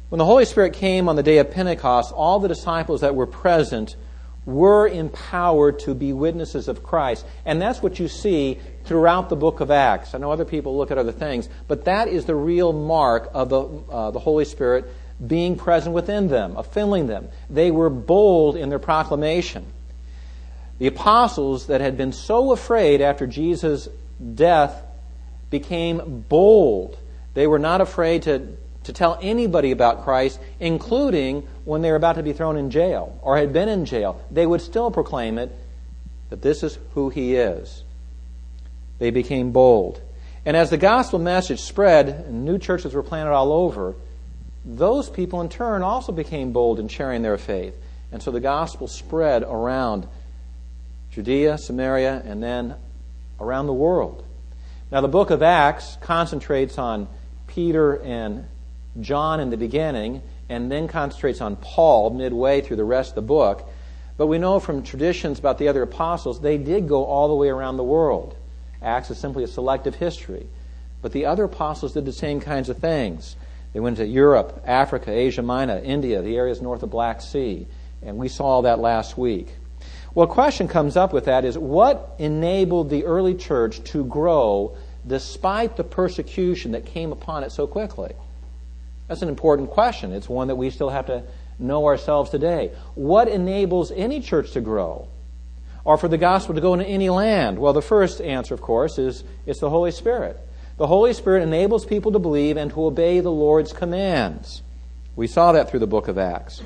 When the Holy Spirit came on the day of Pentecost, all the disciples that were present were empowered to be witnesses of Christ. And that's what you see throughout the book of Acts. I know other people look at other things, but that is the real mark of the Holy Spirit being present within them, of filling them. They were bold in their proclamation. The apostles that had been so afraid after Jesus' death became bold. They were not afraid to tell anybody about Christ, including when they were about to be thrown in jail or had been in jail. They would still proclaim it, that this is who He is. They became bold. And as the gospel message spread and new churches were planted all over, those people in turn also became bold in sharing their faith. And so the gospel spread around Judea, Samaria, and then around the world. Now the book of Acts concentrates on Peter and John in the beginning, and then concentrates on Paul midway through the rest of the book. But we know from traditions about the other apostles, they did go all the way around the world. Acts is simply a selective history. But the other apostles did the same kinds of things. They went to Europe, Africa, Asia Minor, India, the areas north of Black Sea. And we saw all that last week. Well, a question comes up with that is, what enabled the early church to grow despite the persecution that came upon it so quickly? That's an important question. It's one that we still have to know ourselves today. What enables any church to grow? Or for the gospel to go into any land? Well, the first answer, of course, is it's the Holy Spirit. The Holy Spirit enables people to believe and to obey the Lord's commands. We saw that through the book of Acts.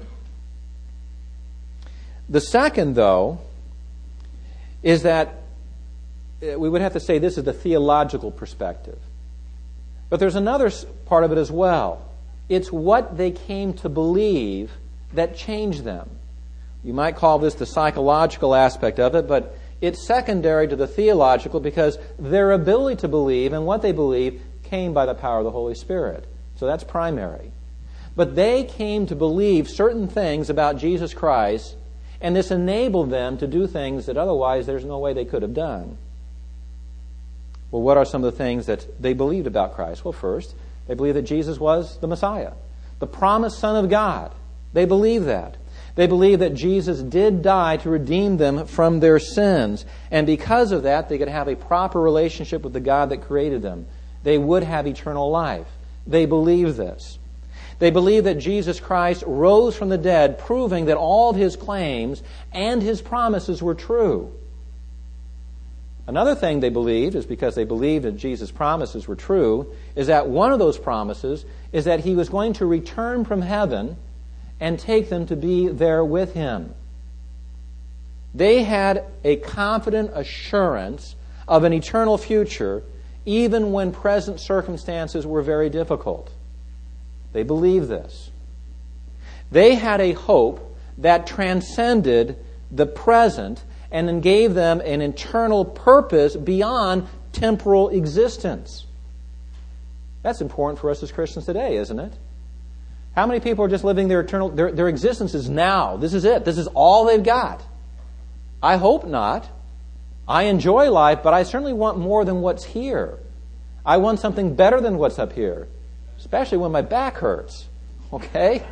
The second, though, is that we would have to say this is the theological perspective. But there's another part of it as well. It's what they came to believe that changed them. You might call this the psychological aspect of it, but it's secondary to the theological because their ability to believe and what they believe came by the power of the Holy Spirit. So that's primary. But they came to believe certain things about Jesus Christ, and this enabled them to do things that otherwise there's no way they could have done. Well, what are some of the things that they believed about Christ? Well, first, they believed that Jesus was the Messiah, the promised Son of God. They believed that. They believed that Jesus did die to redeem them from their sins. And because of that, they could have a proper relationship with the God that created them. They would have eternal life. They believed this. They believed that Jesus Christ rose from the dead, proving that all of His claims and His promises were true. Another thing they believed is because they believed that Jesus' promises were true, is that one of those promises is that He was going to return from heaven and take them to be there with Him. They had a confident assurance of an eternal future even when present circumstances were very difficult. They believed this. They had a hope that transcended the present and then gave them an eternal purpose beyond temporal existence. That's important for us as Christians today, isn't it? How many people are just living their existence is now? This is it. This is all they've got. I hope not. I enjoy life, but I certainly want more than what's here. I want something better than what's up here, especially when my back hurts. Okay?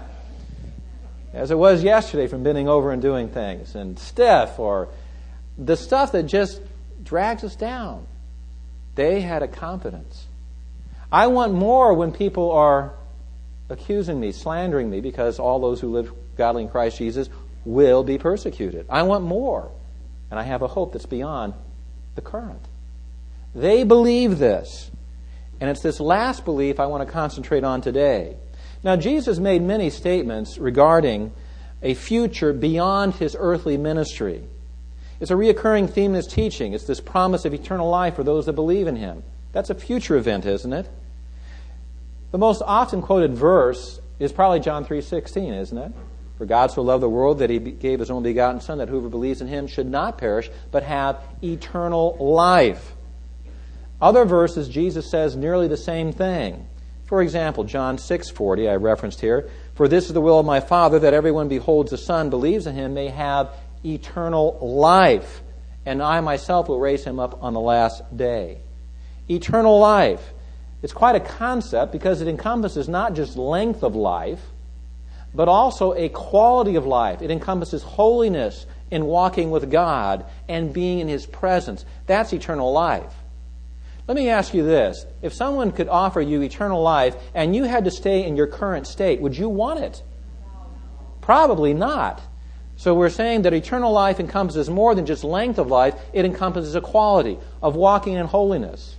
As it was yesterday from bending over and doing things, and stiff, or the stuff that just drags us down. They had a confidence. I want more when people are accusing me, slandering me, because all those who live godly in Christ Jesus will be persecuted. I want more. And I have a hope that's beyond the current. They believe this. And it's this last belief I want to concentrate on today. Now, Jesus made many statements regarding a future beyond His earthly ministry. It's a reoccurring theme in His teaching. It's this promise of eternal life for those that believe in Him. That's a future event, isn't it? The most often quoted verse is probably John 3:16, isn't it? For God so loved the world that He gave His only begotten Son, that whoever believes in Him should not perish, but have eternal life. Other verses, Jesus says nearly the same thing. For example, John 6:40, I referenced here, for this is the will of my Father, that everyone beholds the Son, believes in Him, may have eternal life, and I myself will raise him up on the last day. Eternal life. It's quite a concept because it encompasses not just length of life, but also a quality of life. It encompasses holiness in walking with God and being in His presence. That's eternal life. Let me ask you this. If someone could offer you eternal life and you had to stay in your current state, would you want it? Probably not. So we're saying that eternal life encompasses more than just length of life. It encompasses a quality of walking in holiness.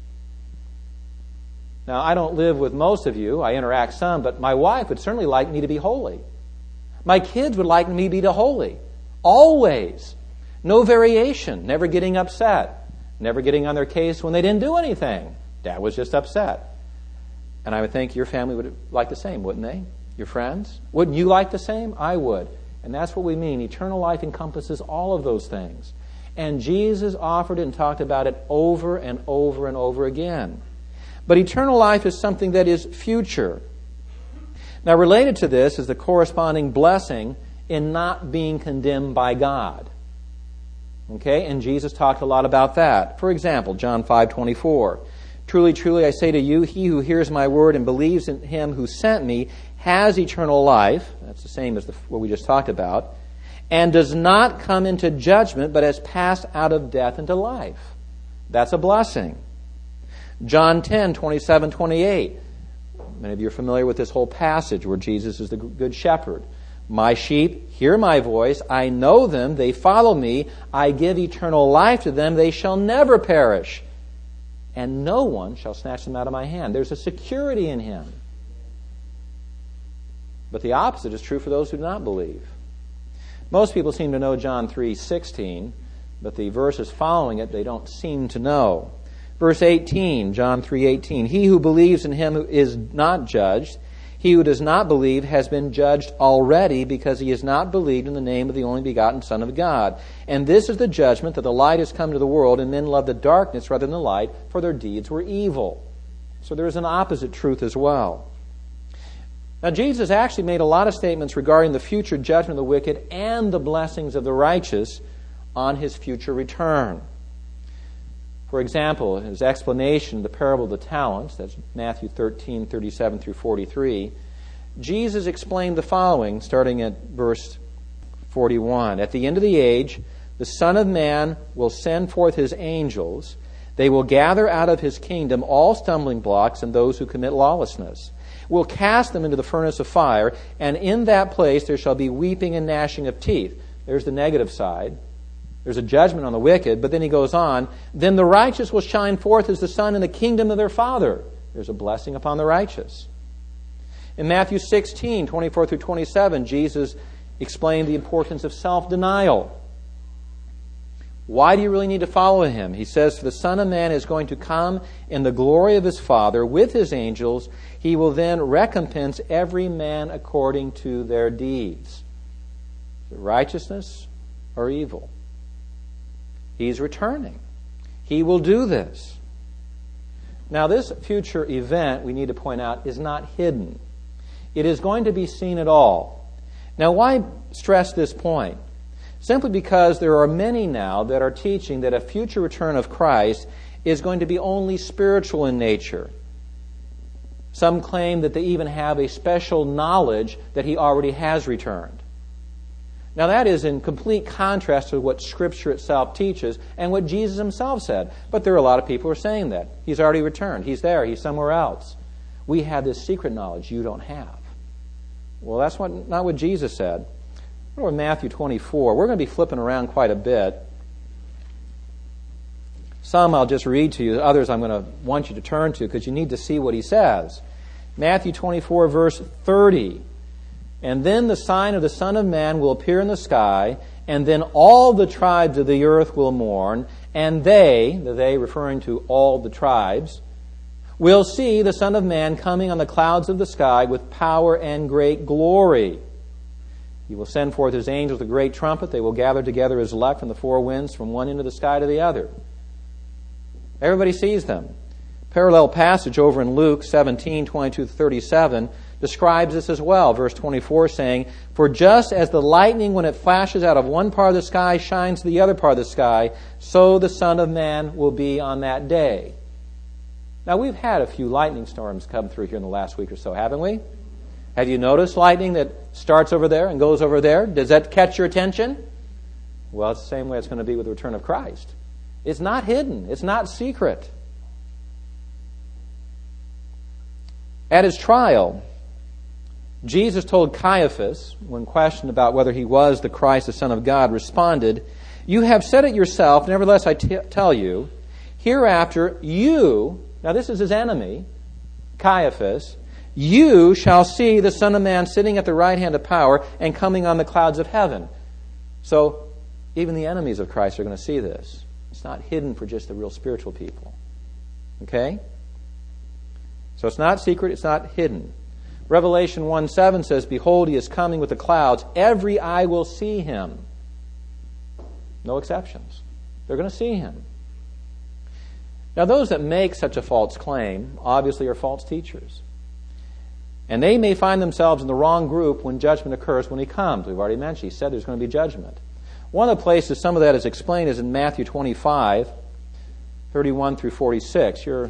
Now, I don't live with most of you. I interact some, but my wife would certainly like me to be holy. My kids would like me to be holy. Always. No variation. Never getting upset. Never getting on their case when they didn't do anything. Dad was just upset. And I would think your family would like the same, wouldn't they? Your friends? Wouldn't you like the same? I would. And that's what we mean. Eternal life encompasses all of those things. And Jesus offered it and talked about it over and over and over again. But eternal life is something that is future. Now, related to this is the corresponding blessing in not being condemned by God. Okay? And Jesus talked a lot about that. For example, John 5:24. Truly, truly, I say to you, he who hears my word and believes in him who sent me has eternal life. That's the same as what we just talked about. And does not come into judgment, but has passed out of death into life. That's a blessing. John 10:27-28. Many of you are familiar with this whole passage where Jesus is the good shepherd. My sheep hear my voice. I know them. They follow me. I give eternal life to them. They shall never perish. And no one shall snatch them out of my hand. There's a security in Him. But the opposite is true for those who do not believe. Most people seem to know John 3:16, but the verses following it they don't seem to know. Verse 18, John 3:18, he who believes in him who is not judged, he who does not believe has been judged already because he has not believed in the name of the only begotten Son of God. And this is the judgment, that the light has come to the world, and men love the darkness rather than the light, for their deeds were evil. So there is an opposite truth as well. Now, Jesus actually made a lot of statements regarding the future judgment of the wicked and the blessings of the righteous on His future return. For example, his explanation of the parable of the talents, that's Matthew 13:37-43, Jesus explained the following, starting at verse 41. At the end of the age, the Son of Man will send forth His angels. They will gather out of His kingdom all stumbling blocks and those who commit lawlessness. Will cast them into the furnace of fire, and in that place there shall be weeping and gnashing of teeth. There's the negative side. There's a judgment on the wicked, but then he goes on, then the righteous will shine forth as the sun in the kingdom of their Father. There's a blessing upon the righteous. In Matthew 16:24-27, Jesus explained the importance of self-denial. Why do you really need to follow Him? He says, for the Son of Man is going to come in the glory of His Father with His angels. He will then recompense every man according to their deeds. Righteousness or evil? He's returning. He will do this. Now, this future event, we need to point out, is not hidden. It is going to be seen at all. Now, why stress this point? Simply because there are many now that are teaching that a future return of Christ is going to be only spiritual in nature. Some claim that they even have a special knowledge that He already has returned. Now that is in complete contrast to what Scripture itself teaches and what Jesus Himself said. But there are a lot of people who are saying that. He's already returned. He's there. He's somewhere else. We have this secret knowledge you don't have. Well, that's not what Jesus said. Or Matthew 24. We're going to be flipping around quite a bit. Some I'll just read to you. Others I'm going to want you to turn to because you need to see what He says. Matthew 24, verse 30. And then the sign of the Son of Man will appear in the sky, and then all the tribes of the earth will mourn, and they referring to all the tribes, will see the Son of Man coming on the clouds of the sky with power and great glory. He will send forth His angels with a great trumpet. They will gather together His elect from the four winds, from one end of the sky to the other. Everybody sees them. Parallel passage over in Luke 17:22-37 describes this as well. Verse 24 saying, for just as the lightning when it flashes out of one part of the sky shines to the other part of the sky, so the Son of Man will be on that day. Now, we've had a few lightning storms come through here in the last week or so, haven't we? Have you noticed lightning that starts over there and goes over there? Does that catch your attention? Well, it's the same way it's going to be with the return of Christ. It's not hidden. It's not secret. At his trial, Jesus told Caiaphas, when questioned about whether he was the Christ, the Son of God, responded, "You have said it yourself, nevertheless I tell you, hereafter you," now this is his enemy, Caiaphas, "you shall see the Son of Man sitting at the right hand of power and coming on the clouds of heaven." So, even the enemies of Christ are going to see this. It's not hidden for just the real spiritual people. Okay? So it's not secret, it's not hidden. Revelation 1:7 says, "Behold, he is coming with the clouds. Every eye will see him." No exceptions. They're going to see him. Now, those that make such a false claim obviously are false teachers. And they may find themselves in the wrong group when judgment occurs when he comes. We've already mentioned, he said there's going to be judgment. One of the places some of that is explained is in Matthew 25, 31 through 46. You're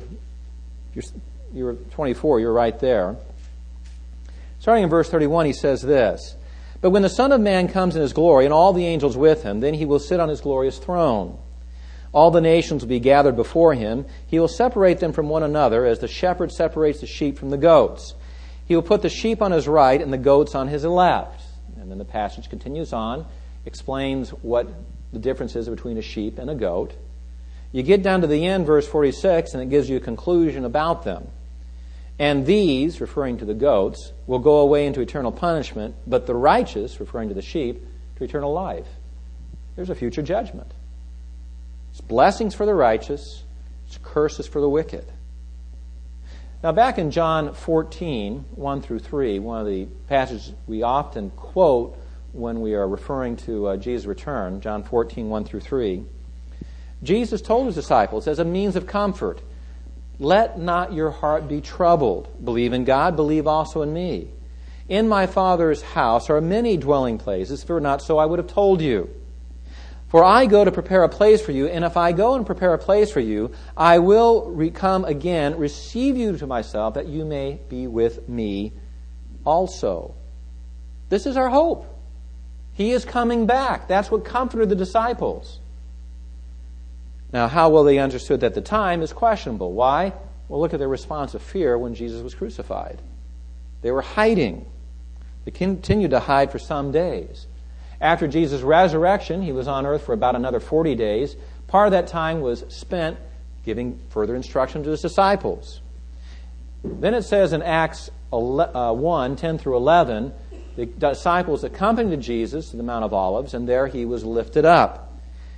24, you're right there. Starting in verse 31, he says this, "But when the Son of Man comes in his glory and all the angels with him, then he will sit on his glorious throne. All the nations will be gathered before him. He will separate them from one another as the shepherd separates the sheep from the goats. He will put the sheep on his right and the goats on his left." And then the passage continues on, explains what the difference is between a sheep and a goat. You get down to the end, verse 46, and it gives you a conclusion about them. "And these," referring to the goats, "will go away into eternal punishment, but the righteous," referring to the sheep, "to eternal life." There's a future judgment. It's blessings for the righteous, it's curses for the wicked. Now, back in John 14, 1 through 3, one of the passages we often quote when we are referring to Jesus' return, John 14, 1 through 3, Jesus told his disciples as a means of comfort, "Let not your heart be troubled. Believe in God, believe also in me. In my Father's house are many dwelling places. If it were not so, I would have told you. For I go to prepare a place for you, and if I go and prepare a place for you, I will come again, receive you to myself, that you may be with me also." This is our hope. He is coming back. That's what comforted the disciples. Now, how well they understood at the time is questionable. Why? Well, look at their response of fear when Jesus was crucified. They were hiding. They continued to hide for some days. After Jesus' resurrection, he was on earth for about another 40 days. Part of that time was spent giving further instruction to his disciples. Then it says in Acts 1, 10 through 11, the disciples accompanied Jesus to the Mount of Olives, and there he was lifted up.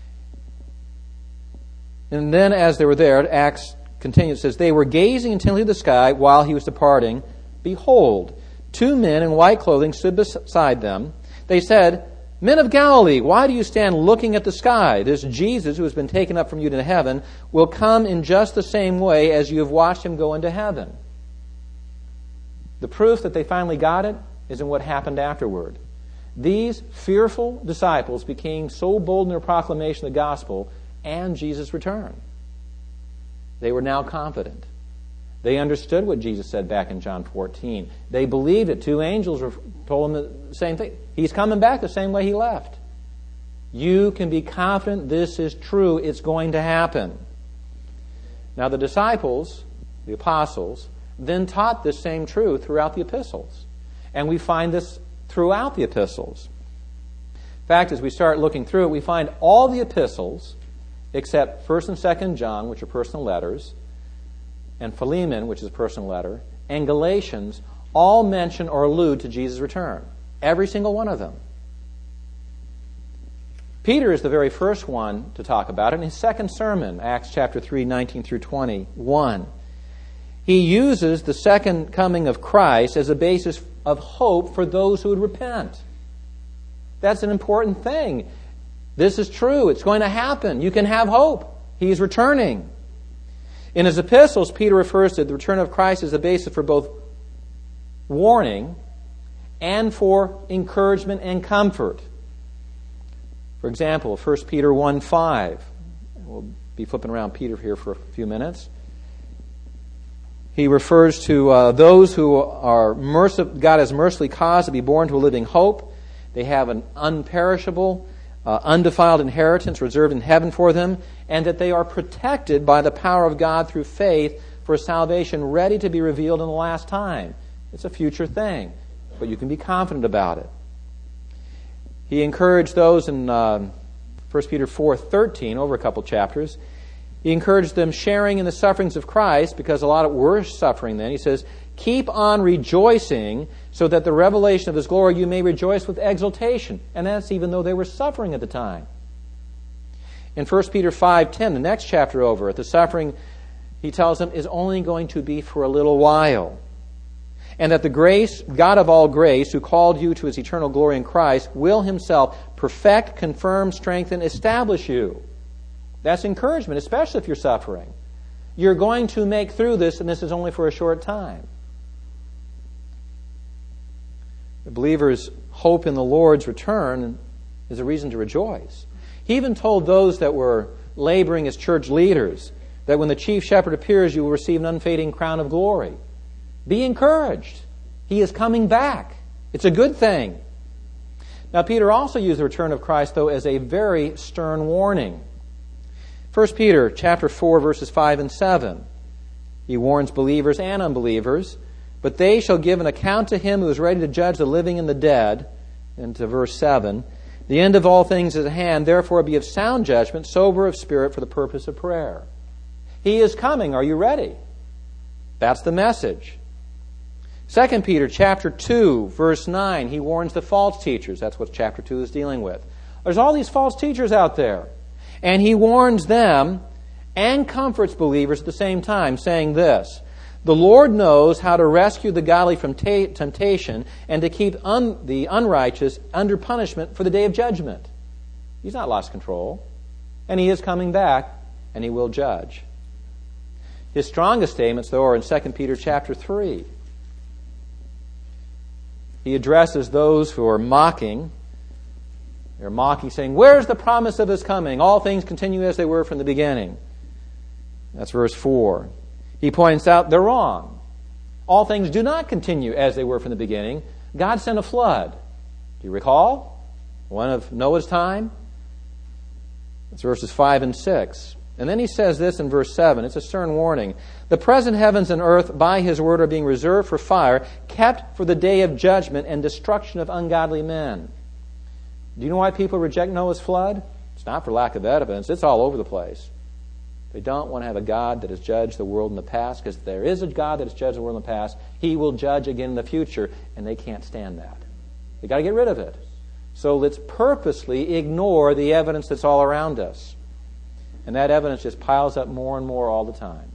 And then as they were there, Acts continues, it says, "They were gazing intently at the sky while he was departing. Behold, 2 men in white clothing stood beside them. They said, 'Men of Galilee, why do you stand looking at the sky? This Jesus who has been taken up from you to heaven will come in just the same way as you have watched him go into heaven.'" The proof that they finally got it is in what happened afterward. These fearful disciples became so bold in their proclamation of the gospel and Jesus' return. They were now confident. They understood what Jesus said back in John 14. They believed it. 2 angels told them the same thing. He's coming back the same way he left. You can be confident this is true. It's going to happen. Now the disciples, the apostles, then taught this same truth throughout the epistles. And we find this throughout the epistles. In fact, as we start looking through it, we find all the epistles, except 1 and 2 John, which are personal letters, and Philemon, which is a personal letter, and Galatians, all mention or allude to Jesus' return. Every single one of them. Peter is the very first one to talk about it in his second sermon, Acts chapter 3, 19 through 21. He uses the second coming of Christ as a basis of hope for those who would repent. That's an important thing. This is true. It's going to happen. You can have hope. He's returning. In his epistles, Peter refers to the return of Christ as the basis for both warning and for encouragement and comfort. For example, 1 Peter 1:5. We'll be flipping around Peter here for a few minutes. He refers to those who are God has mercifully caused to be born to a living hope. They have an unperishable, undefiled inheritance reserved in heaven for them, and that they are protected by the power of God through faith for salvation ready to be revealed in the last time. It's a future thing, but you can be confident about it. He encouraged those in 1 Peter 4:13, over a couple chapters. He encouraged them sharing in the sufferings of Christ, because a lot of were suffering then. He says, keep on rejoicing, so that the revelation of His glory you may rejoice with exultation. And that's even though they were suffering at the time. In 1 Peter 5:10, the next chapter over, the suffering, he tells them, is only going to be for a little while. And that the grace, God of all grace, who called you to His eternal glory in Christ, will Himself perfect, confirm, strengthen, establish you. That's encouragement, especially if you're suffering. You're going to make through this, and this is only for a short time. The believer's hope in the Lord's return is a reason to rejoice. He even told those that were laboring as church leaders that when the chief shepherd appears, you will receive an unfading crown of glory. Be encouraged. He is coming back. It's a good thing. Now, Peter also used the return of Christ, though, as a very stern warning. 1 Peter chapter 4, verses 5 and 7. He warns believers and unbelievers, but they shall give an account to Him who is ready to judge the living and the dead. And to verse 7. The end of all things is at hand, therefore be of sound judgment, sober of spirit for the purpose of prayer. He is coming. Are you ready? That's the message. 2 Peter chapter 2, verse 9, he warns the false teachers. That's what chapter 2 is dealing with. There's all these false teachers out there. And he warns them and comforts believers at the same time, saying this, the Lord knows how to rescue the godly from temptation and to keep the unrighteous under punishment for the day of judgment. He's not lost control. And He is coming back, and He will judge. His strongest statements, though, are in 2 Peter chapter 3. He addresses those who are mocking. They're mocking, saying, where's the promise of His coming? All things continue as they were from the beginning. That's verse 4. He points out they're wrong. All things do not continue as they were from the beginning. God sent a flood. Do you recall? One of Noah's time. That's verses 5 and 6. And then he says this in verse 7. It's a stern warning. The present heavens and earth by His word are being reserved for fire, kept for the day of judgment and destruction of ungodly men. Do you know why people reject Noah's flood? It's not for lack of evidence. It's all over the place. They don't want to have a God that has judged the world in the past, because if there is a God that has judged the world in the past, He will judge again in the future, and they can't stand that. They've got to get rid of it. So let's purposely ignore the evidence that's all around us. And that evidence just piles up more and more all the time.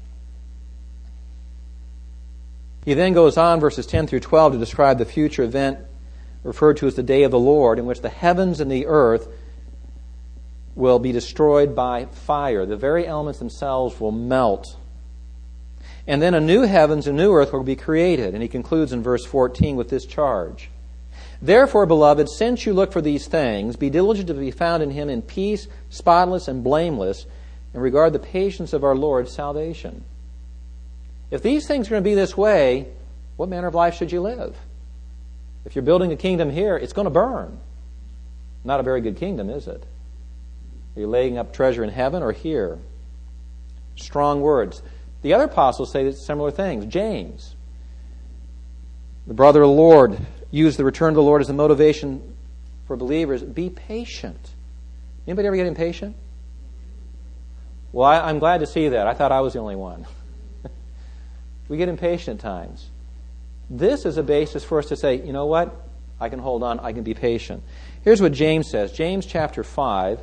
He then goes on, verses 10 through 12, to describe the future event referred to as the day of the Lord, in which the heavens and the earth will be destroyed by fire. The very elements themselves will melt. And then a new heavens and new earth will be created. And he concludes in verse 14 with this charge. Therefore, beloved, since you look for these things, be diligent to be found in Him in peace, spotless and blameless, and regard the patience of our Lord's salvation. If these things are going to be this way, what manner of life should you live? If you're building a kingdom here, it's going to burn. Not a very good kingdom, is it? Are you laying up treasure in heaven or here? Strong words. The other apostles say similar things. James, the brother of the Lord, used the return of the Lord as a motivation for believers. Be patient. Anybody ever get impatient? Well, I'm glad to see that. I thought I was the only one. We get impatient at times. This is a basis for us to say, you know what? I can hold on. I can be patient. Here's what James says. James chapter 5,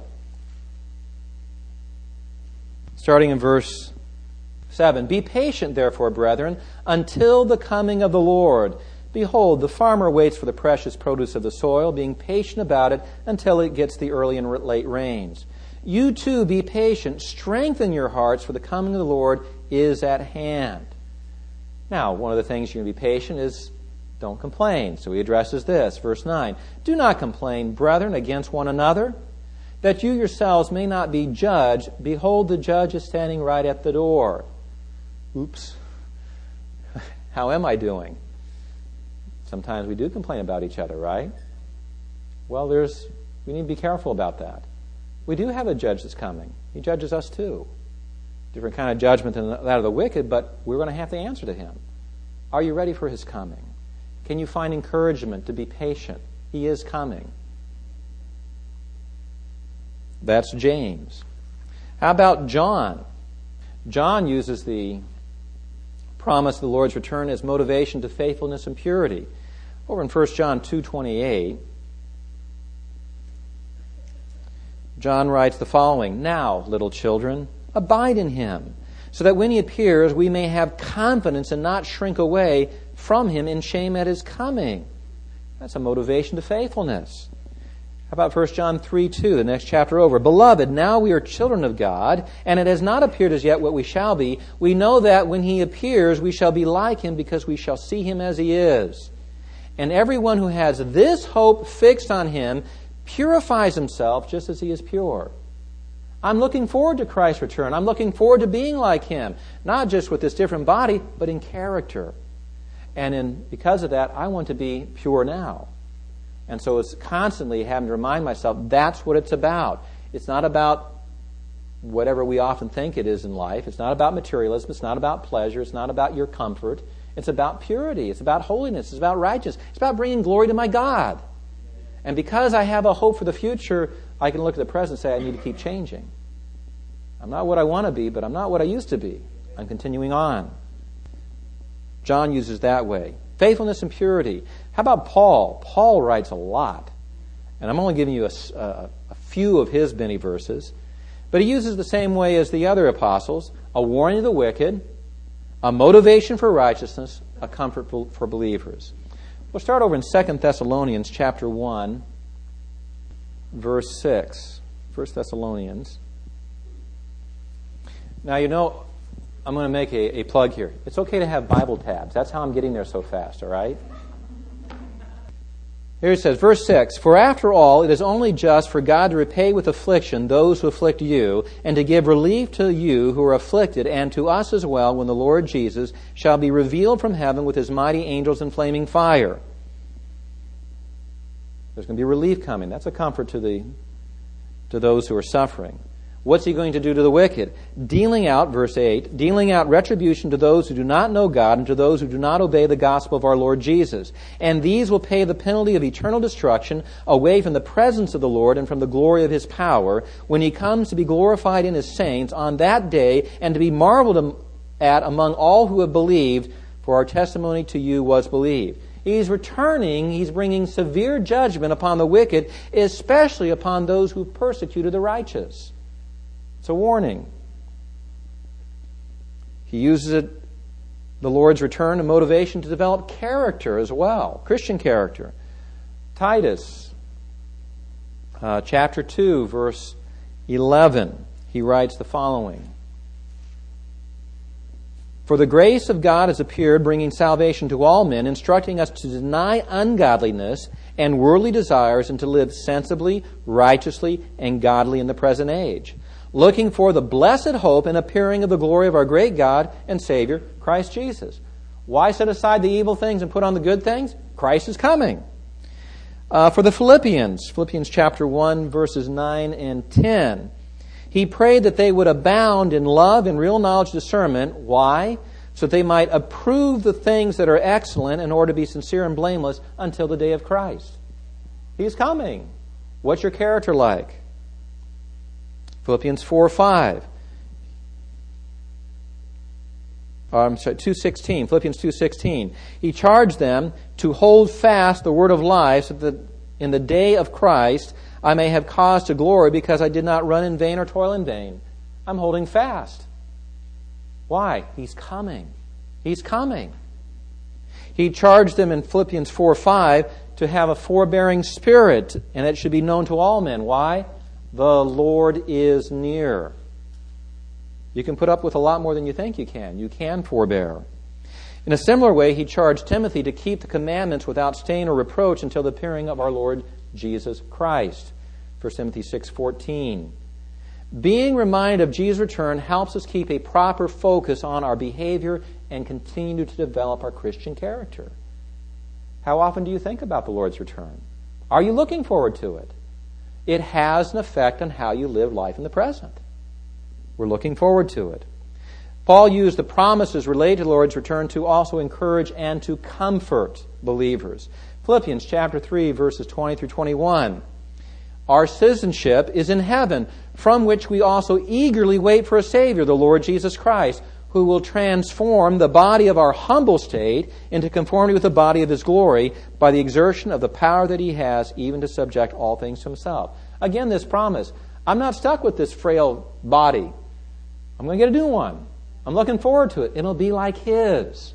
starting in verse 7. Be patient, therefore, brethren, until the coming of the Lord. Behold, the farmer waits for the precious produce of the soil, being patient about it until it gets the early and late rains. You too be patient. Strengthen your hearts, for the coming of the Lord is at hand. Now, one of the things you're going to be patient is don't complain. So he addresses this, verse 9. Do not complain, brethren, against one another, that you yourselves may not be judged. Behold, the judge is standing right at the door. Oops. How am I doing? Sometimes we do complain about each other, right? Well, we need to be careful about that. We do have a judge that's coming. He judges us too. Different kind of judgment than that of the wicked, but we're going to have to answer to him. Are you ready for his coming? Can you find encouragement to be patient? He is coming. That's James. How about John? John uses the promise of the Lord's return as motivation to faithfulness and purity. Over in 1 John 2:28, John writes the following, "Now, little children, abide in him, so that when he appears, we may have confidence and not shrink away from him in shame at his coming." That's a motivation to faithfulness. How about 1 John 3:2, the next chapter over? "Beloved, now we are children of God, and it has not appeared as yet what we shall be. We know that when he appears, we shall be like him, because we shall see him as he is. And everyone who has this hope fixed on him purifies himself just as he is pure." I'm looking forward to Christ's return. I'm looking forward to being like him, not just with this different body, but in character. And because of that, I want to be pure now. And so it's constantly having to remind myself that's what it's about. It's not about whatever we often think it is in life. It's not about materialism. It's not about pleasure. It's not about your comfort. It's about purity. It's about holiness. It's about righteousness. It's about bringing glory to my God. And because I have a hope for the future, I can look at the present and say, I need to keep changing. I'm not what I want to be, but I'm not what I used to be. I'm continuing on. John uses that way. Faithfulness and purity. How about Paul? Paul writes a lot. And I'm only giving you a few of his many verses. But he uses the same way as the other apostles. A warning to the wicked, a motivation for righteousness, a comfort for believers. We'll start over in 2 Thessalonians chapter 1, verse 6. 1 Thessalonians. Now, you know, I'm going to make a plug here. It's okay to have Bible tabs. That's how I'm getting there so fast, all right? Here it says, verse 6, "For after all, it is only just for God to repay with affliction those who afflict you, and to give relief to you who are afflicted, and to us as well, when the Lord Jesus shall be revealed from heaven with his mighty angels in flaming fire." There's going to be relief coming. That's a comfort to those who are suffering. What's he going to do to the wicked? Dealing out, verse 8, dealing out retribution to those who do not know God and to those who do not obey the gospel of our Lord Jesus. And these will pay the penalty of eternal destruction away from the presence of the Lord and from the glory of his power when he comes to be glorified in his saints on that day and to be marveled at among all who have believed, for our testimony to you was believed. He's returning, he's bringing severe judgment upon the wicked, especially upon those who persecuted the righteous. It's a warning. He uses it, the Lord's return, a motivation to develop character as well, Christian character. Titus, chapter 2, verse 11, he writes the following. "For the grace of God has appeared, bringing salvation to all men, instructing us to deny ungodliness and worldly desires and to live sensibly, righteously, and godly in the present age, looking for the blessed hope and appearing of the glory of our great God and Savior, Christ Jesus." Why set aside the evil things and put on the good things? Christ is coming. For the Philippians chapter 1, verses 9 and 10, he prayed that they would abound in love and real knowledge, discernment. Why? So that they might approve the things that are excellent in order to be sincere and blameless until the day of Christ. He's coming. What's your character like? Philippians 4:5. I'm sorry, 2:16. Philippians 2:16. He charged them to hold fast the word of life, so that in the day of Christ I may have cause to glory, because I did not run in vain or toil in vain. I'm holding fast. Why? He's coming. He's coming. He charged them in Philippians 4:5 to have a forbearing spirit, and it should be known to all men. Why? The Lord is near. You can put up with a lot more than you think you can. You can forbear. In a similar way, he charged Timothy to keep the commandments without stain or reproach until the appearing of our Lord Jesus Christ. 1 Timothy 6:14. Being reminded of Jesus' return helps us keep a proper focus on our behavior and continue to develop our Christian character. How often do you think about the Lord's return? Are you looking forward to it? It has an effect on how you live life in the present. We're looking forward to it. Paul used the promises related to the Lord's return to also encourage and to comfort believers. Philippians chapter 3, verses 20 through 21. Our citizenship is in heaven, from which we also eagerly wait for a Savior, the Lord Jesus Christ, who will transform the body of our humble state into conformity with the body of His glory by the exertion of the power that He has even to subject all things to Himself. Again, this promise. I'm not stuck with this frail body. I'm going to get a new one. I'm looking forward to it. It'll be like His.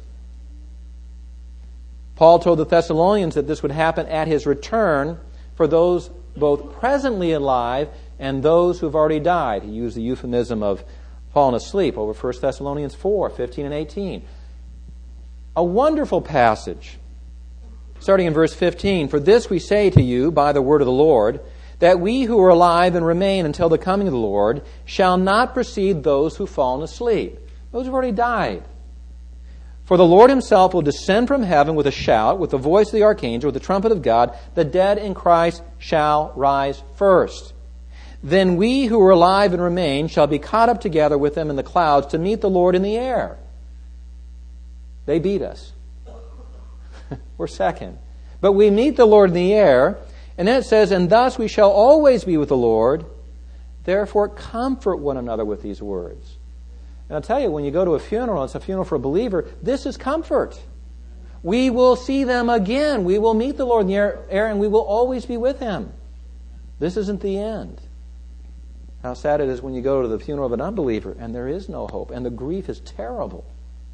Paul told the Thessalonians that this would happen at His return for those both presently alive and those who have already died. He used the euphemism of fallen asleep over 1 Thessalonians 4, 15 and 18. A wonderful passage. Starting in verse 15, "For this we say to you by the word of the Lord, that we who are alive and remain until the coming of the Lord shall not precede those who have fallen asleep." Those who've already died. "For the Lord Himself will descend from heaven with a shout, with the voice of the archangel, with the trumpet of God. The dead in Christ shall rise first. Then we who are alive and remain shall be caught up together with them in the clouds to meet the Lord in the air." They beat us. We're second. But we meet the Lord in the air, and then it says, "And thus we shall always be with the Lord. Therefore comfort one another with these words." And I'll tell you, when you go to a funeral, it's a funeral for a believer, this is comfort. We will see them again. We will meet the Lord in the air, and we will always be with Him. This isn't the end. How sad it is when you go to the funeral of an unbeliever and there is no hope, and the grief is terrible.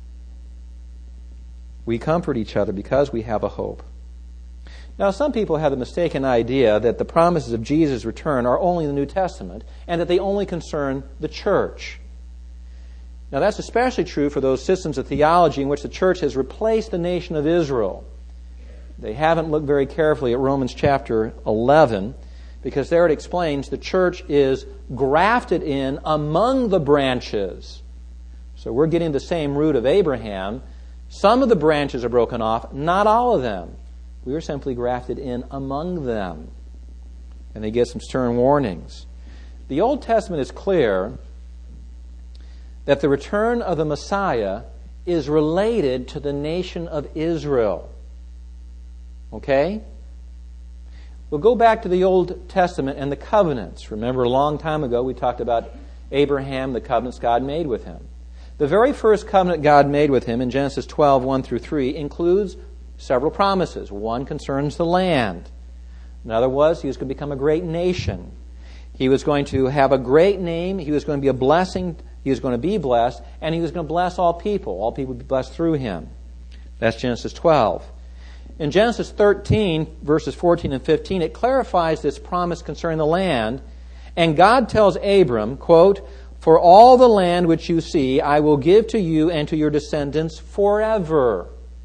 We comfort each other because we have a hope. Now, some people have the mistaken idea that the promises of Jesus' return are only in the New Testament and that they only concern the church. Now, that's especially true for those systems of theology in which the church has replaced the nation of Israel. They haven't looked very carefully at Romans chapter 11, because there it explains the church is grafted in among the branches. So we're getting the same root of Abraham. Some of the branches are broken off, not all of them. We are simply grafted in among them. And they get some stern warnings. The Old Testament is clear that the return of the Messiah is related to the nation of Israel. Okay? We'll go back to the Old Testament and the covenants. Remember, a long time ago we talked about Abraham, the covenants God made with him. The very first covenant God made with him in Genesis 12, 1 through 3, includes several promises. One concerns the land. Another was he was going to become a great nation. He was going to have a great name. He was going to be a blessing. He was going to be blessed. And he was going to bless all people. All people would be blessed through him. That's Genesis 12. In Genesis 13, verses 14 and 15, it clarifies this promise concerning the land. And God tells Abram, quote, "For all the land which you see, I will give to you and to your descendants forever."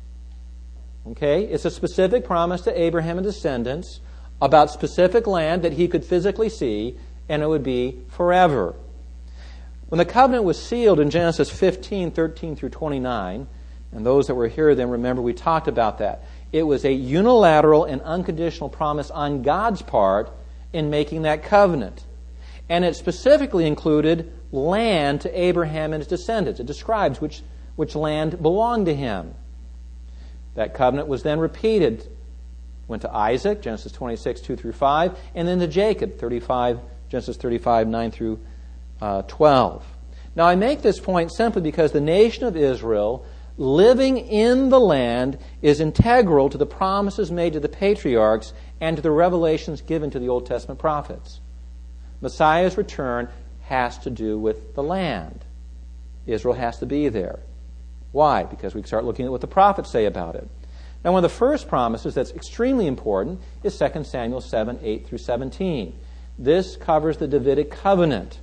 Okay? It's a specific promise to Abraham and descendants about specific land that he could physically see, and it would be forever. When the covenant was sealed in Genesis 15, 13 through 29, and those that were here then remember we talked about that. It was a unilateral and unconditional promise on God's part in making that covenant. And it specifically included land to Abraham and his descendants. It describes which land belonged to him. That covenant was then repeated. Went to Isaac, Genesis 26, 2 through 5, and then to Jacob, Genesis 35, 9 through 12. Now, I make this point simply because the nation of Israel, living in the land, is integral to the promises made to the patriarchs and to the revelations given to the Old Testament prophets. Messiah's return has to do with the land. Israel has to be there. Why? Because we start looking at what the prophets say about it. Now, one of the first promises that's extremely important is 2 Samuel 7, 8 through 17. This covers the Davidic covenant.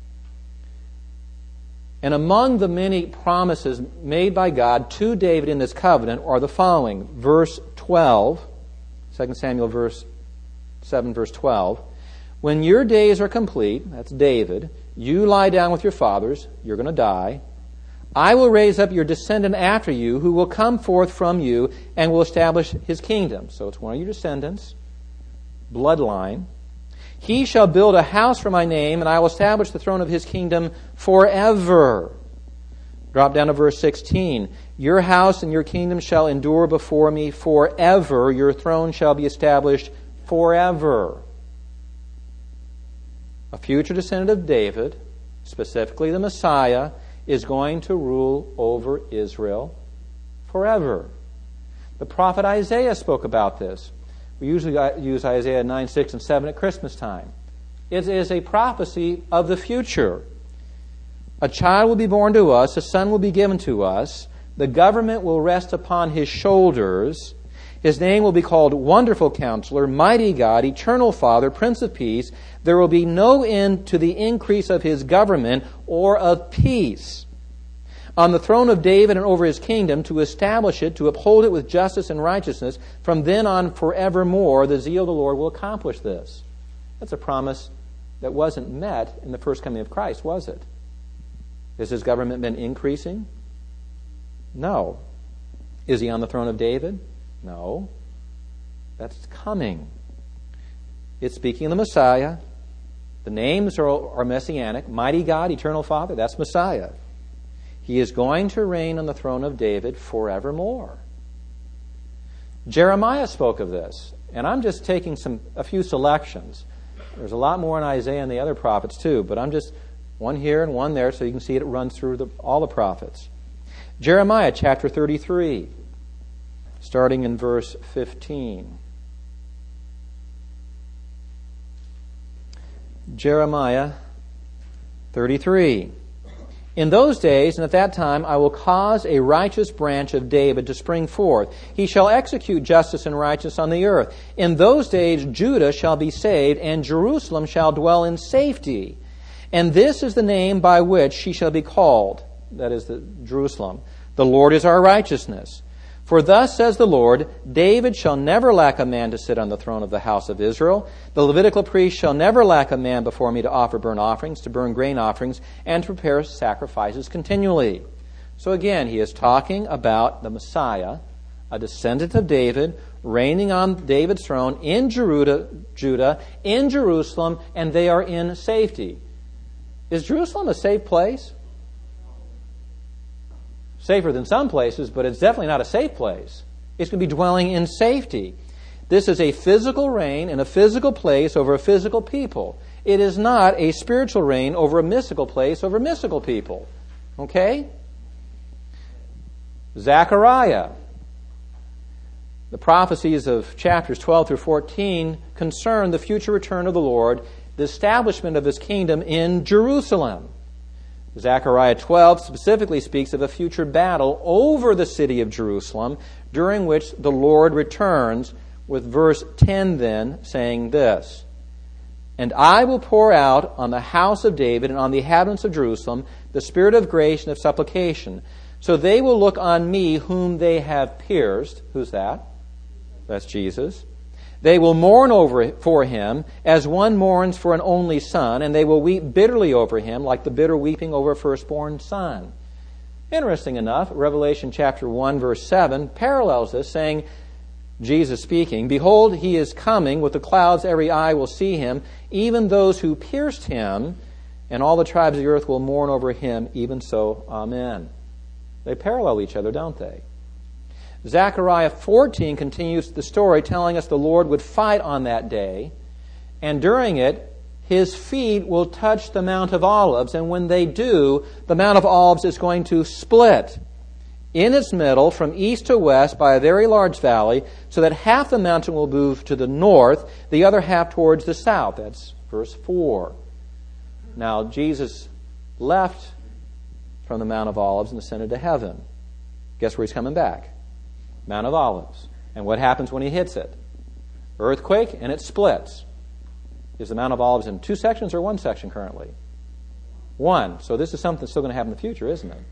And among the many promises made by God to David in this covenant are the following. Verse 12, 2 Samuel 7, verse 12. When your days are complete, that's David, you lie down with your fathers, you're going to die. I will raise up your descendant after you, who will come forth from you and will establish his kingdom. So it's one of your descendants, bloodline. He shall build a house for my name, and I will establish the throne of his kingdom forever. Drop down to verse 16. Your house and your kingdom shall endure before me forever. Your throne shall be established forever. A future descendant of David, specifically the Messiah, is going to rule over Israel forever. The prophet Isaiah spoke about this. We usually use Isaiah 9, 6, and 7 at Christmas time. It is a prophecy of the future. A child will be born to us, a son will be given to us, the government will rest upon his shoulders. His name will be called Wonderful Counselor, Mighty God, Eternal Father, Prince of Peace. There will be no end to the increase of his government or of peace. On the throne of David and over his kingdom, to establish it, to uphold it with justice and righteousness, from then on forevermore, the zeal of the Lord will accomplish this. That's a promise that wasn't met in the first coming of Christ, was it? Has his government been increasing? No. Is he on the throne of David? No. That's coming. It's speaking of the Messiah. The names are messianic. Mighty God, Eternal Father, that's Messiah. He is going to reign on the throne of David forevermore. Jeremiah spoke of this, and I'm just taking a few selections. There's a lot more in Isaiah and the other prophets too, but I'm just one here and one there so you can see it runs through all the prophets. Jeremiah chapter 33, starting in verse 15. Jeremiah 33. In those days and at that time I will cause a righteous branch of David to spring forth. He shall execute justice and righteousness on the earth. In those days Judah shall be saved, and Jerusalem shall dwell in safety. And this is the name by which she shall be called, that is Jerusalem. The Lord is our righteousness. For thus says the Lord, David shall never lack a man to sit on the throne of the house of Israel. The Levitical priest shall never lack a man before me to offer burnt offerings, to burn grain offerings, and to prepare sacrifices continually. So again, he is talking about the Messiah, a descendant of David, reigning on David's throne in Judah, in Jerusalem, and they are in safety. Is Jerusalem a safe place? Safer than some places, but it's definitely not a safe place. It's going to be dwelling in safety. This is a physical reign in a physical place over a physical people. It is not a spiritual reign over a mystical place over mystical people. Okay? Zechariah. The prophecies of chapters 12 through 14 concern the future return of the Lord, the establishment of his kingdom in Jerusalem. Zechariah 12 specifically speaks of a future battle over the city of Jerusalem, during which the Lord returns, with verse 10 then saying this, And I will pour out on the house of David and on the inhabitants of Jerusalem the spirit of grace and of supplication. So they will look on me whom they have pierced. Who's that? That's Jesus. They will mourn for him as one mourns for an only son, and they will weep bitterly over him like the bitter weeping over a firstborn son. Interesting enough, Revelation chapter 1 verse 7 parallels this, saying, Jesus speaking, Behold, he is coming with the clouds, every eye will see him, even those who pierced him, and all the tribes of the earth will mourn over him, even so, amen. They parallel each other, don't they? Zechariah 14 continues the story, telling us the Lord would fight on that day, and during it, his feet will touch the Mount of Olives, and when they do, the Mount of Olives is going to split in its middle from east to west by a very large valley, so that half the mountain will move to the north, the other half towards the south. That's verse 4. Now, Jesus left from the Mount of Olives and ascended to heaven. Guess where he's coming back? Mount of Olives. And what happens when he hits it? Earthquake, and it splits. Is the Mount of Olives in two sections or one section currently? One. So this is something that's still going to happen in the future, isn't it?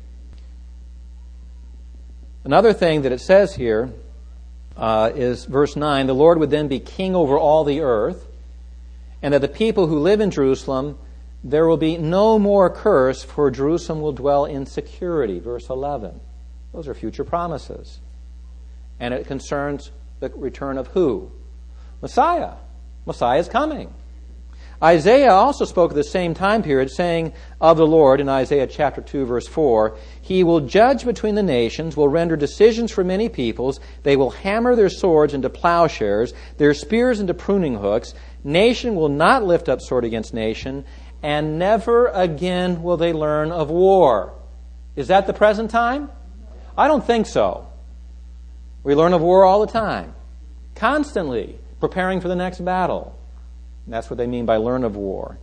Another thing that it says here is verse 9, the Lord would then be king over all the earth. and that the people who live in Jerusalem, there will be no more curse, for Jerusalem will dwell in security. Verse 11. Those are future promises. And it concerns the return of who? Messiah. Messiah is coming. Isaiah also spoke of the same time period, saying of the Lord in Isaiah chapter 2, verse 4, He will judge between the nations, will render decisions for many peoples. They will hammer their swords into plowshares, their spears into pruning hooks. Nation will not lift up sword against nation, and never again will they learn of war. Is that the present time? I don't think so. We learn of war all the time, constantly preparing for the next battle. And that's what they mean by learn of war.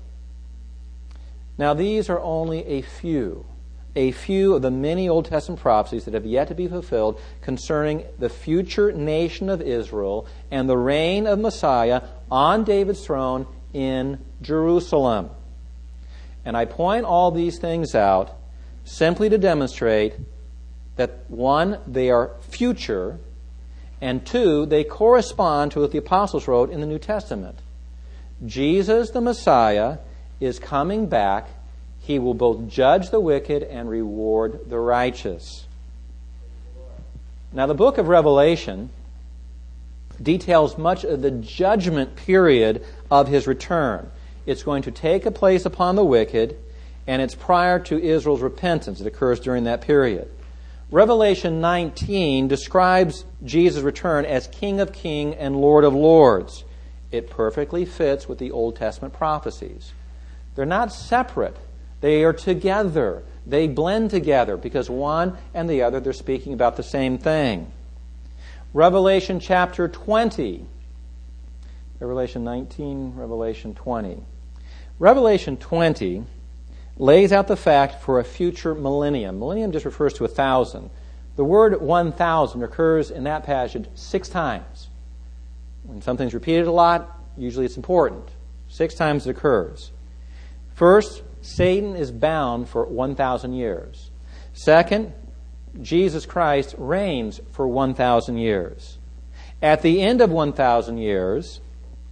Now, these are only a few of the many Old Testament prophecies that have yet to be fulfilled concerning the future nation of Israel and the reign of Messiah on David's throne in Jerusalem. And I point all these things out simply to demonstrate that, one, they are future, and two, they correspond to what the apostles wrote in the New Testament. Jesus, the Messiah, is coming back. He will both judge the wicked and reward the righteous. Now, the book of Revelation details much of the judgment period of His return. It's going to take place upon the wicked, and it's prior to Israel's repentance. It occurs during that period. Revelation 19 describes Jesus' return as King of Kings and Lord of Lords. It perfectly fits with the Old Testament prophecies. They're not separate. They are together. They blend together because one and the other, they're speaking about the same thing. Revelation chapter 20. Revelation 19, Revelation 20. Revelation 20 lays out the fact for a future millennium. Millennium just refers to 1,000. The word 1,000 occurs in that passage 6 times. When something's repeated a lot, usually it's important. 6 times it occurs. First, Satan is bound for 1,000 years. Second, Jesus Christ reigns for 1,000 years. At the end of 1,000 years,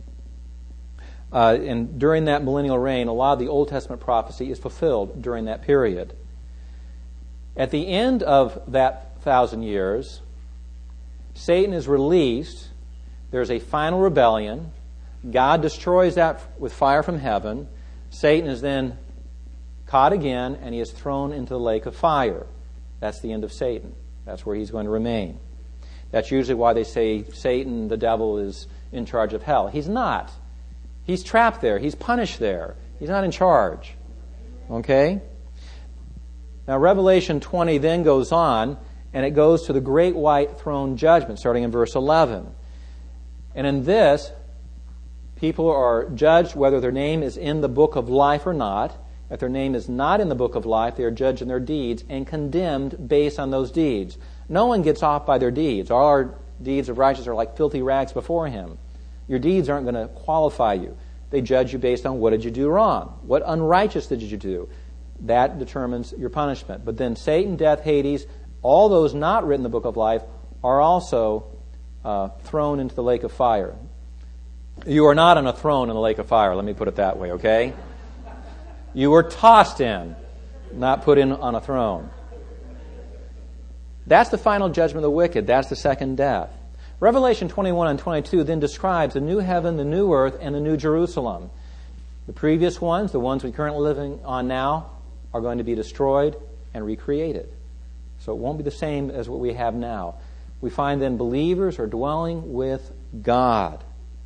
and during that millennial reign, a lot of the Old Testament prophecy is fulfilled during that period. At the end of that 1,000 years, Satan is released. There's a final rebellion. God destroys that with fire from heaven. Satan is then caught again, and he is thrown into the lake of fire. That's the end of Satan. That's where he's going to remain. That's usually why they say Satan, the devil, is in charge of hell. He's not. He's trapped there. He's punished there. He's not in charge. Okay? Now, Revelation 20 then goes on, and it goes to the great white throne judgment, starting in verse 11. And in this, people are judged whether their name is in the book of life or not. If their name is not in the book of life, they are judged in their deeds and condemned based on those deeds. No one gets off by their deeds. All our deeds of righteousness are like filthy rags before Him. Your deeds aren't going to qualify you. They judge you based on what did you do wrong? What unrighteous did you do? That determines your punishment. But then Satan, death, Hades, all those not written in the book of life are also thrown into the lake of fire. You are not on a throne in the lake of fire, let me put it that way, okay? You were tossed in, not put in on a throne. That's the final judgment of the wicked. That's the second death. Revelation 21 and 22 then describes the new heaven, the new earth, and the new Jerusalem. The previous ones, the ones we're currently living on now, are going to be destroyed and recreated. So it won't be the same as what we have now. We find then believers are dwelling with God.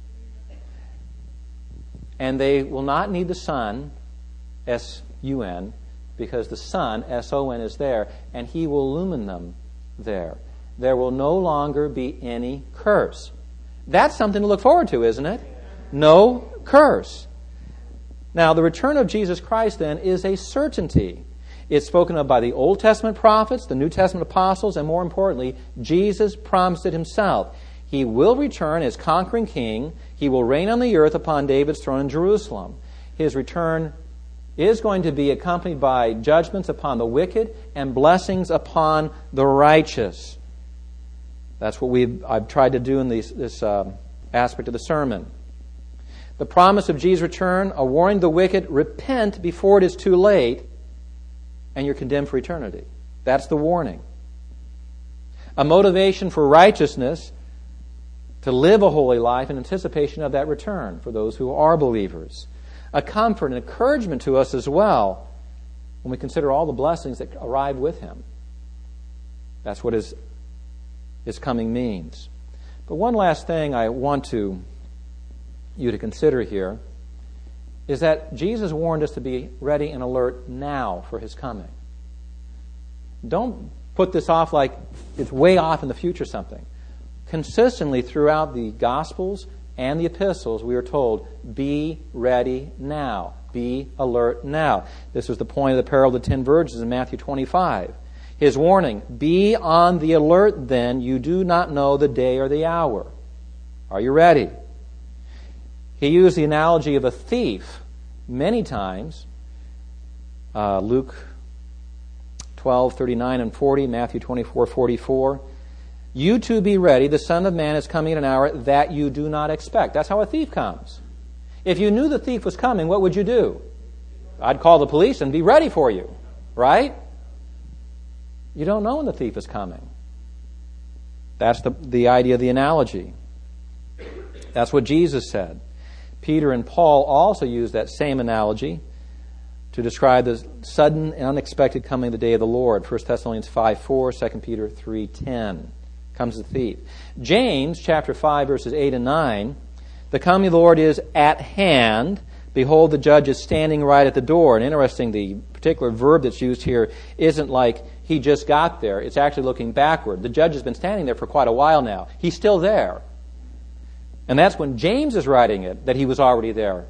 And they will not need the sun, S-U-N, because the sun, S-O-N, is there, and He will illumine them there. There will no longer be any curse. That's something to look forward to, isn't it? No curse. Now, the return of Jesus Christ, then, is a certainty. It's spoken of by the Old Testament prophets, the New Testament apostles, and more importantly, Jesus promised it Himself. He will return as conquering king. He will reign on the earth upon David's throne in Jerusalem. His return is going to be accompanied by judgments upon the wicked and blessings upon the righteous. That's what I've tried to do in this aspect of the sermon. The promise of Jesus' return, a warning to the wicked, repent before it is too late, and you're condemned for eternity. That's the warning. A motivation for righteousness, to live a holy life in anticipation of that return for those who are believers. A comfort and encouragement to us as well when we consider all the blessings that arrive with Him. That's what His coming means. But one last thing I want you to consider here is that Jesus warned us to be ready and alert now for His coming. Don't put this off like it's way off in the future something. Consistently throughout the Gospels and the epistles, we are told, be ready now. Be alert now. This was the point of the parable of the 10 virgins in Matthew 25. His warning, be on the alert then, you do not know the day or the hour. Are you ready? He used the analogy of a thief many times. Luke 12:39 and 40, Matthew 24:44. You too be ready, the Son of Man is coming at an hour that you do not expect. That's how a thief comes. If you knew the thief was coming, what would you do? I'd call the police and be ready for you, right? You don't know when the thief is coming. That's the idea of the analogy. That's what Jesus said. Peter and Paul also used that same analogy to describe the sudden and unexpected coming of the day of the Lord. 1 Thessalonians 5:4, 2 Peter 3:10. Comes the thief. James chapter 5 verses 8 and 9, the coming of the Lord is at hand. Behold, the judge is standing right at the door. And interesting, the particular verb that's used here isn't like he just got there. It's actually looking backward. The judge has been standing there for quite a while now. He's still there. And that's when James is writing it, that he was already there.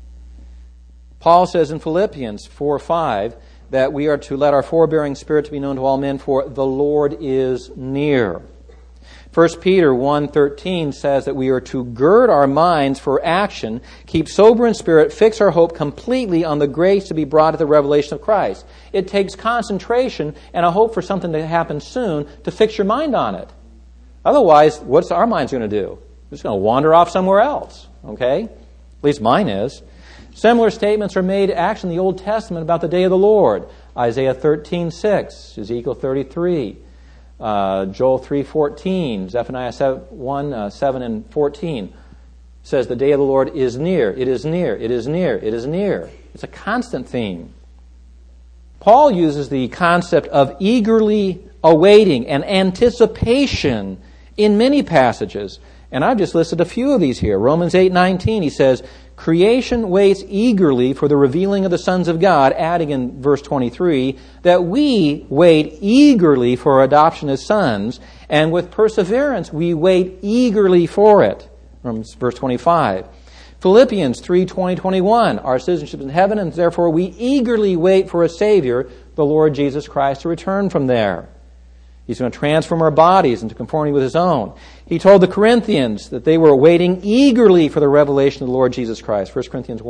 Paul says in Philippians 4:5 that we are to let our forbearing spirit to be known to all men, for the Lord is near. 1 Peter 1:13 says that we are to gird our minds for action, keep sober in spirit, fix our hope completely on the grace to be brought at the revelation of Christ. It takes concentration and a hope for something to happen soon to fix your mind on it. Otherwise, what's our minds going to do? It's going to wander off somewhere else, okay? At least mine is. Similar statements are made actually in the Old Testament about the day of the Lord. Isaiah 13:6, Ezekiel 33, Joel 3:14, Zephaniah 7 and 14 says the day of the Lord is near. It is near. It is near. It is near. It's a constant theme. Paul uses the concept of eagerly awaiting and anticipation in many passages. And I've just listed a few of these here. Romans 8:19, he says, creation waits eagerly for the revealing of the sons of God, adding in verse 23, that we wait eagerly for adoption as sons, and with perseverance we wait eagerly for it. From verse 25. Philippians 3:20-21, our citizenship is in heaven, and therefore we eagerly wait for a Savior, the Lord Jesus Christ, to return from there. He's going to transform our bodies into conformity with His own. He told the Corinthians that they were waiting eagerly for the revelation of the Lord Jesus Christ. 1 Corinthians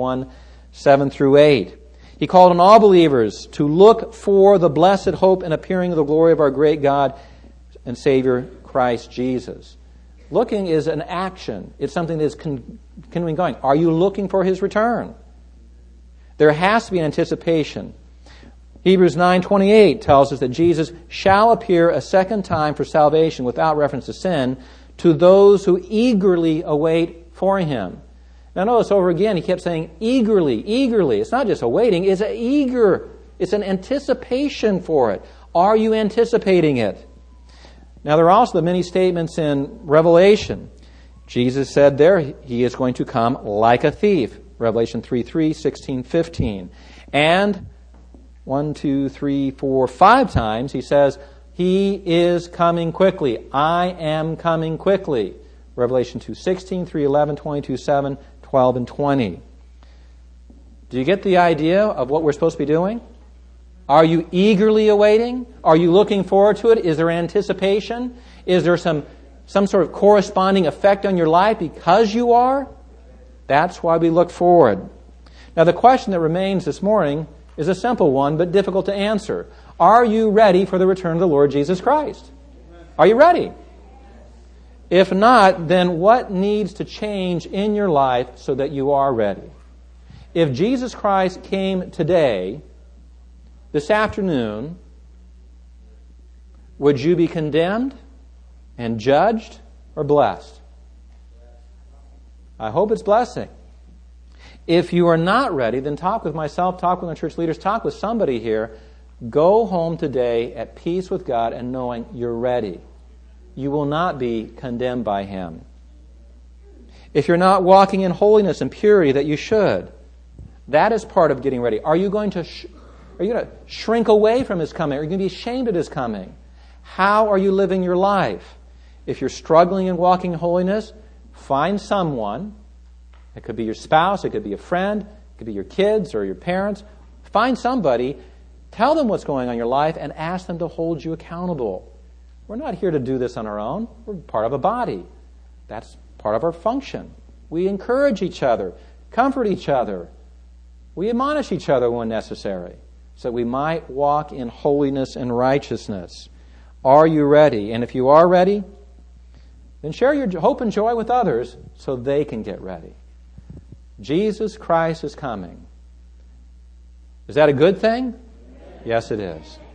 1:7-8. He called on all believers to look for the blessed hope and appearing of the glory of our great God and Savior, Christ Jesus. Looking is an action. It's something that is continuing going. Are you looking for His return? There has to be an anticipation. Hebrews 9:28 tells us that Jesus shall appear a second time for salvation without reference to sin to those who eagerly await for Him. Now notice over again, he kept saying eagerly, eagerly. It's not just awaiting, it's an anticipation for it. Are you anticipating it? Now there are also the many statements in Revelation. Jesus said there He is going to come like a thief. Revelation 3:3, 16:15. And 5 times he says, He is coming quickly. I am coming quickly. Revelation 2:16, 3:11, 22:7, 12, and 20. Do you get the idea of what we're supposed to be doing? Are you eagerly awaiting? Are you looking forward to it? Is there anticipation? Is there some sort of corresponding effect on your life because you are? That's why we look forward. Now the question that remains this morning is a simple one, but difficult to answer. Are you ready for the return of the Lord Jesus Christ? Are you ready? If not, then what needs to change in your life so that you are ready? If Jesus Christ came today, this afternoon, would you be condemned and judged or blessed? I hope it's blessing. If you are not ready, then talk with myself, talk with my church leaders, talk with somebody here. Go home today at peace with God and knowing you're ready. You will not be condemned by Him. If you're not walking in holiness and purity that you should, that is part of getting ready. Are you going to shrink away from His coming? Are you going to be ashamed at His coming? How are you living your life? If you're struggling in walking in holiness, find someone. It could be your spouse, it could be a friend, it could be your kids or your parents. Find somebody, tell them what's going on in your life, and ask them to hold you accountable. We're not here to do this on our own. We're part of a body. That's part of our function. We encourage each other, comfort each other. We admonish each other when necessary, so that we might walk in holiness and righteousness. Are you ready? And if you are ready, then share your hope and joy with others so they can get ready. Jesus Christ is coming. Is that a good thing? Yes, it is.